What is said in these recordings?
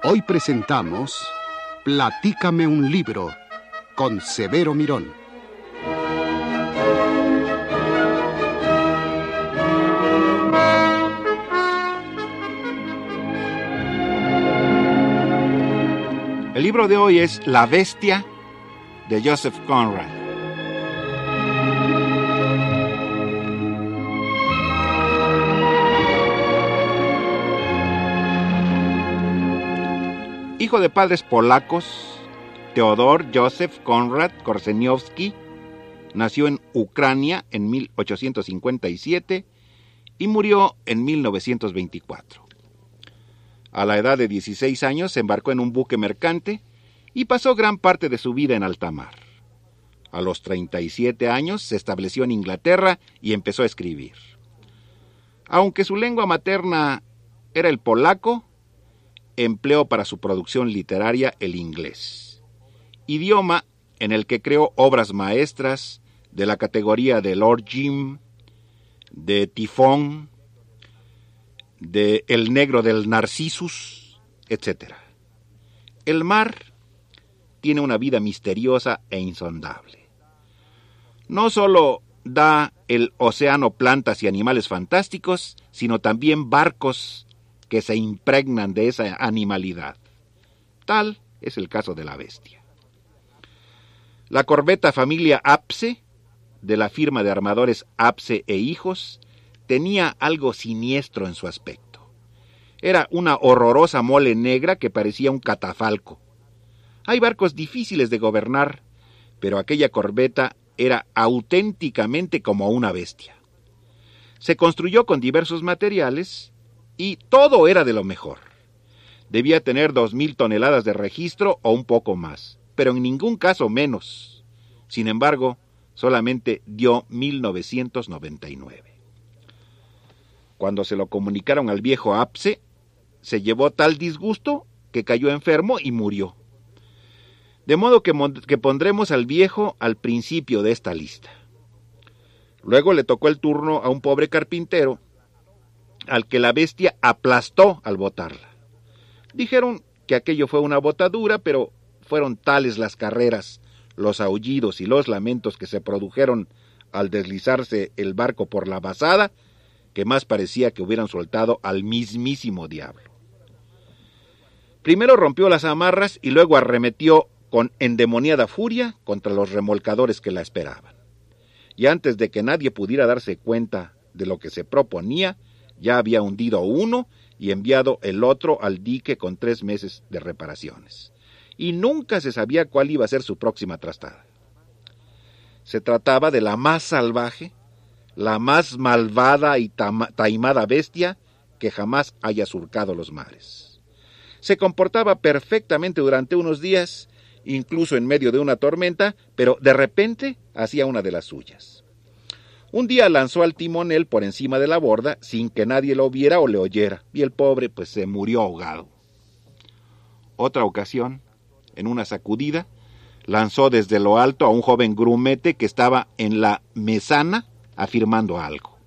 Hoy presentamos Platícame un libro con Severo Mirón. El libro de hoy es La Bestia, de Joseph Conrad. Hijo de padres polacos, Theodor Józef Konrad Korzeniowski nació en Ucrania en 1857 y murió en 1924. A la edad de 16 años se embarcó en un buque mercante y pasó gran parte de su vida en alta mar. A los 37 años se estableció en Inglaterra y empezó a escribir. Aunque su lengua materna era el polaco, empleó para su producción literaria el inglés, idioma en el que creó obras maestras de la categoría de Lord Jim, de Tifón, de El negro del Narcissus, etc. El mar tiene una vida misteriosa e insondable. No solo da el océano plantas y animales fantásticos, sino también barcos que se impregnan de esa animalidad. Tal es el caso de La Bestia. La corbeta familia Apse, de la firma de armadores Apse e Hijos, tenía algo siniestro en su aspecto. Era una horrorosa mole negra que parecía un catafalco. Hay barcos difíciles de gobernar, pero aquella corbeta era auténticamente como una bestia. Se construyó con diversos materiales y todo era de lo mejor. Debía tener 2,000 toneladas de registro o un poco más, pero en ningún caso menos. Sin embargo, solamente dio 1999. Cuando se lo comunicaron al viejo Apse, se llevó tal disgusto que cayó enfermo y murió. De modo que pondremos al viejo al principio de esta lista. Luego le tocó el turno a un pobre carpintero, al que la bestia aplastó al botarla. Dijeron que aquello fue una botadura, pero fueron tales las carreras, los aullidos y los lamentos que se produjeron al deslizarse el barco por la basada, que más parecía que hubieran soltado al mismísimo diablo. Primero rompió las amarras y luego arremetió con endemoniada furia contra los remolcadores que la esperaban. Y antes de que nadie pudiera darse cuenta de lo que se proponía, ya había hundido uno y enviado el otro al dique con 3 meses de reparaciones. Y nunca se sabía cuál iba a ser su próxima trastada. Se trataba de la más salvaje, la más malvada y taimada bestia que jamás haya surcado los mares. Se comportaba perfectamente durante unos días, incluso en medio de una tormenta, pero de repente hacía una de las suyas. Un día lanzó al timonel por encima de la borda sin que nadie lo viera o le oyera, y el pobre se murió ahogado. Otra ocasión, en una sacudida, lanzó desde lo alto a un joven grumete que estaba en la mesana afirmando algo.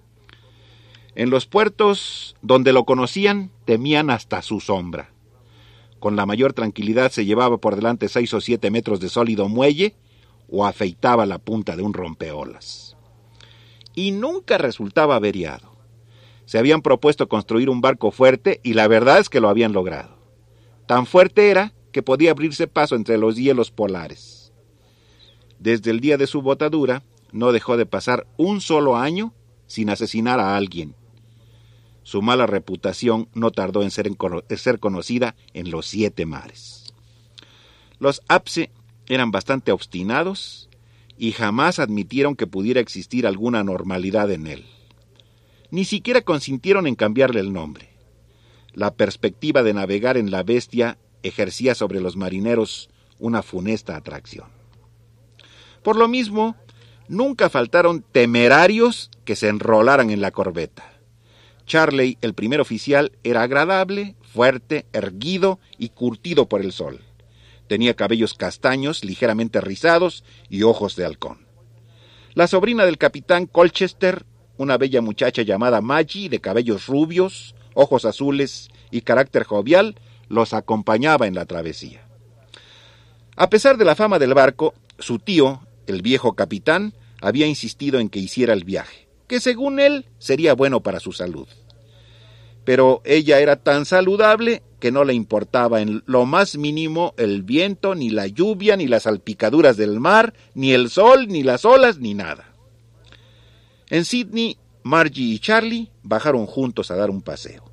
En los puertos donde lo conocían, temían hasta su sombra. Con la mayor tranquilidad se llevaba por delante 6 o 7 metros de sólido muelle o afeitaba la punta de un rompeolas. Y nunca resultaba averiado. Se habían propuesto construir un barco fuerte y la verdad es que lo habían logrado. Tan fuerte era que podía abrirse paso entre los hielos polares. Desde el día de su botadura, no dejó de pasar un solo año sin asesinar a alguien. Su mala reputación no tardó en ser conocida en los 7 mares. Los Apse eran bastante obstinados y jamás admitieron que pudiera existir alguna normalidad en él. Ni siquiera consintieron en cambiarle el nombre. La perspectiva de navegar en la bestia ejercía sobre los marineros una funesta atracción. Por lo mismo, nunca faltaron temerarios que se enrolaran en la corbeta. Charley, el primer oficial, era agradable, fuerte, erguido y curtido por el sol. Tenía cabellos castaños, ligeramente rizados y ojos de halcón. La sobrina del capitán Colchester, una bella muchacha llamada Maggie, de cabellos rubios, ojos azules y carácter jovial, los acompañaba en la travesía. A pesar de la fama del barco, su tío, el viejo capitán, había insistido en que hiciera el viaje, que según él sería bueno para su salud. Pero ella era tan saludable que no le importaba en lo más mínimo el viento, ni la lluvia, ni las salpicaduras del mar, ni el sol, ni las olas, ni nada. En Sydney, Margie y Charlie bajaron juntos a dar un paseo.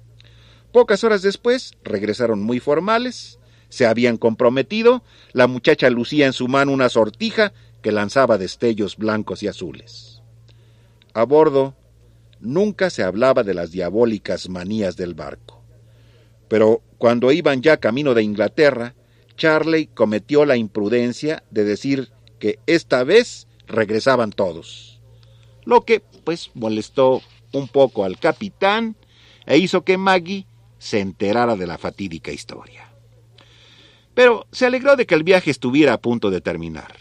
Pocas horas después regresaron muy formales, se habían comprometido, la muchacha lucía en su mano una sortija que lanzaba destellos blancos y azules. A bordo, nunca se hablaba de las diabólicas manías del barco. Pero cuando iban ya camino de Inglaterra, Charlie cometió la imprudencia de decir que esta vez regresaban todos. Lo que, molestó un poco al capitán e hizo que Maggie se enterara de la fatídica historia. Pero se alegró de que el viaje estuviera a punto de terminar.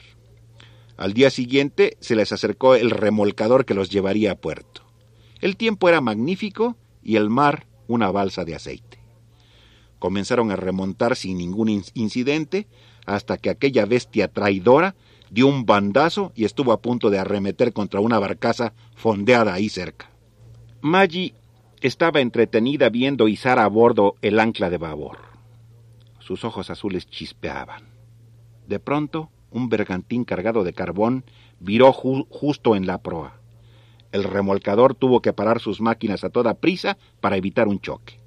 Al día siguiente se les acercó el remolcador que los llevaría a puerto. El tiempo era magnífico y el mar una balsa de aceite. Comenzaron a remontar sin ningún incidente hasta que aquella bestia traidora dio un bandazo y estuvo a punto de arremeter contra una barcaza fondeada ahí cerca. Maggie estaba entretenida viendo izar a bordo el ancla de babor. Sus ojos azules chispeaban. De pronto, un bergantín cargado de carbón viró justo en la proa. El remolcador tuvo que parar sus máquinas a toda prisa para evitar un choque.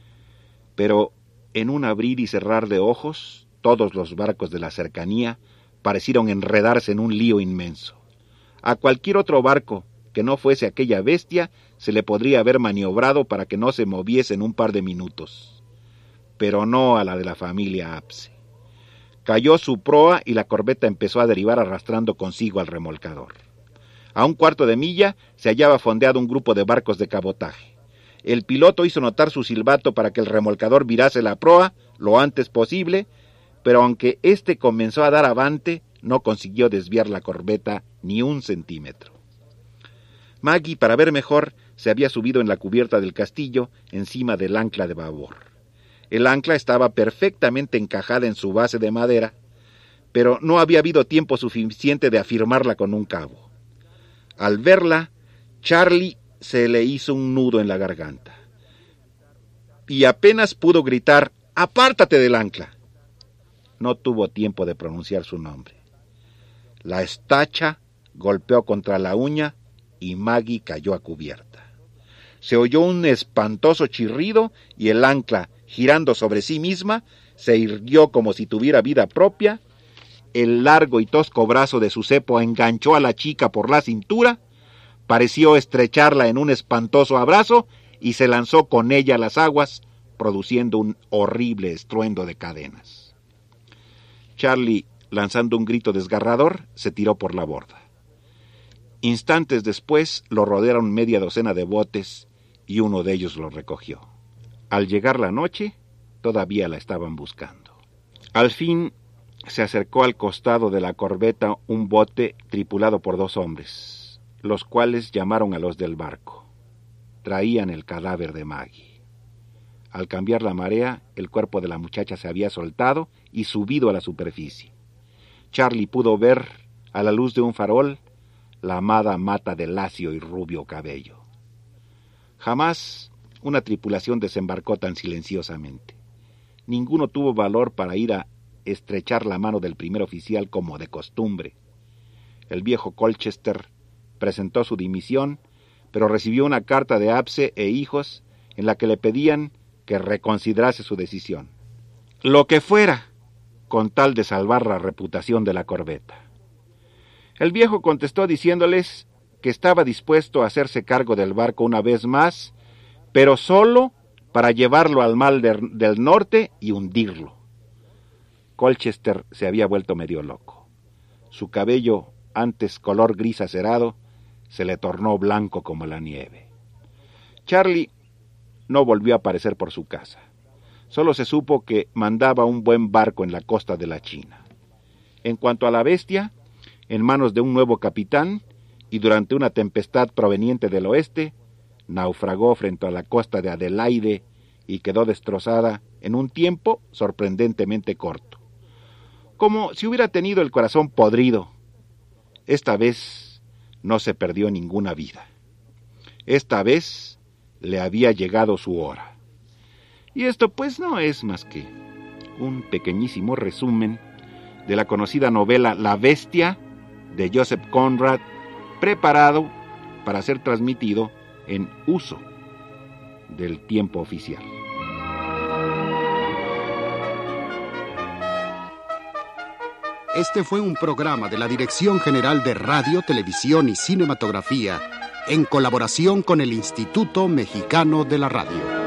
Pero en un abrir y cerrar de ojos, todos los barcos de la cercanía parecieron enredarse en un lío inmenso. A cualquier otro barco que no fuese aquella bestia se le podría haber maniobrado para que no se moviese en un par de minutos. Pero no a la de la familia Apse. Cayó su proa y la corbeta empezó a derivar arrastrando consigo al remolcador. A un cuarto de milla se hallaba fondeado un grupo de barcos de cabotaje. El piloto hizo notar su silbato para que el remolcador virase la proa lo antes posible, pero aunque éste comenzó a dar avante, no consiguió desviar la corbeta ni un centímetro. Maggie, para ver mejor, se había subido en la cubierta del castillo encima del ancla de babor. El ancla estaba perfectamente encajada en su base de madera, pero no había habido tiempo suficiente de afirmarla con un cabo. Al verla, Charlie se le hizo un nudo en la garganta y apenas pudo gritar: «¡Apártate del ancla!». No tuvo tiempo de pronunciar su nombre. La estacha golpeó contra la uña y Maggie cayó a cubierta. Se oyó un espantoso chirrido y el ancla, girando sobre sí misma, se irguió como si tuviera vida propia. El largo y tosco brazo de su cepo enganchó a la chica por la cintura, pareció estrecharla en un espantoso abrazo y se lanzó con ella a las aguas, produciendo un horrible estruendo de cadenas. Charlie, lanzando un grito desgarrador, se tiró por la borda. Instantes después lo rodearon media docena de botes y uno de ellos lo recogió. Al llegar la noche, todavía la estaban buscando. Al fin se acercó al costado de la corbeta un bote tripulado por 2 hombres, los cuales llamaron a los del barco. Traían el cadáver de Maggie. Al cambiar la marea, el cuerpo de la muchacha se había soltado y subido a la superficie. Charlie pudo ver, a la luz de un farol, la amada mata de lacio y rubio cabello. Jamás una tripulación desembarcó tan silenciosamente. Ninguno tuvo valor para ir a estrechar la mano del primer oficial como de costumbre. El viejo Colchester presentó su dimisión, pero recibió una carta de Apse e hijos en la que le pedían que reconsiderase su decisión. Lo que fuera, con tal de salvar la reputación de la corbeta. El viejo contestó diciéndoles que estaba dispuesto a hacerse cargo del barco una vez más, pero solo para llevarlo al mar del norte y hundirlo. Colchester se había vuelto medio loco. Su cabello, antes color gris acerado, se le tornó blanco como la nieve. Charlie no volvió a aparecer por su casa. Solo se supo que mandaba un buen barco en la costa de la China. En cuanto a la bestia, en manos de un nuevo capitán, y durante una tempestad proveniente del oeste, naufragó frente a la costa de Adelaide y quedó destrozada en un tiempo sorprendentemente corto. Como si hubiera tenido el corazón podrido. Esta vez no se perdió ninguna vida. Esta vez le había llegado su hora. Y esto pues no es más que un pequeñísimo resumen de la conocida novela La Bestia de Joseph Conrad, preparado para ser transmitido en uso del tiempo oficial. Este fue un programa de la Dirección General de Radio, Televisión y Cinematografía en colaboración con el Instituto Mexicano de la Radio.